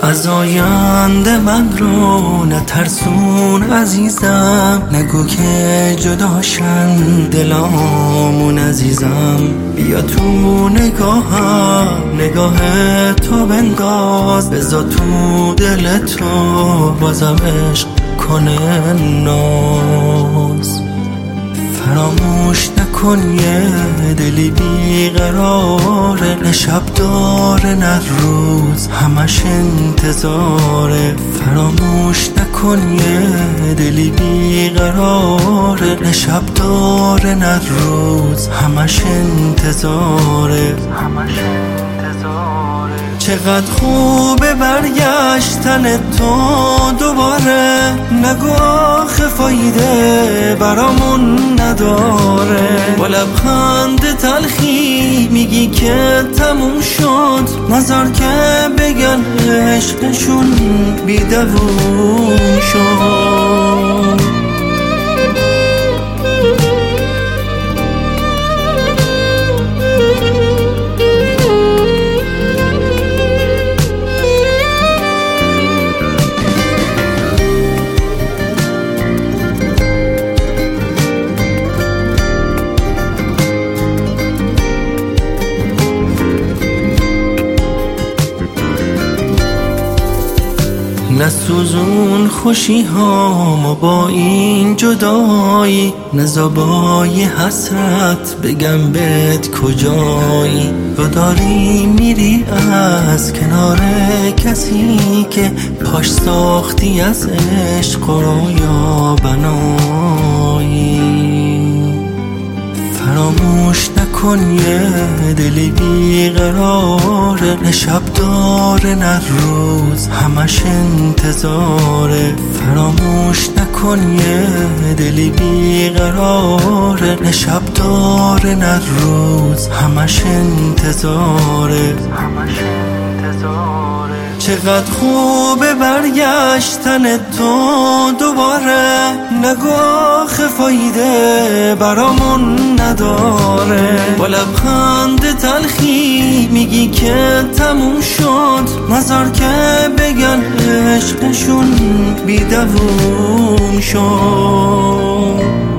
از آینده من رو نترسون عزیزم، نگو که جداشن دلامون عزیزم. بیا تو نگاهم، نگاه تو بنداز، بذار تو دل تو بازم عشق کنه ناز. فراموش نکن یه دلی بیقراره، نه شب داره نه روز همش انتظاره. فراموش نکن یه دلی بیقراره، نه شب داره نه روز همش انتظاره. چقدر خوبه برگشتن تو دوباره، نگو آخه فایده برامون نداره. با لبخند تلخی میگی که تموم شد، نذار که بگن عشقشون بیدووم شد. نسوزون خوشی هامو با این جدایی، نزا با یه حسرت بگم بهت کجایی. تو داری میری از کنار کسی که پاش ساختی از عشق و رویا بنایی. فراموش نکن یه دلی بیقراره، نه شب داره نه روز همش انتظاره. فراموش نکن یه دلی بیقراره، نه شب داره نه روز همش انتظاره. چقدر خوبه برگشتن تو دوباره، نگو آخه فایده برامون نداره. با لبخند تلخی میگی که تموم شد، نذار که بگن عشقشون بیدووم شد.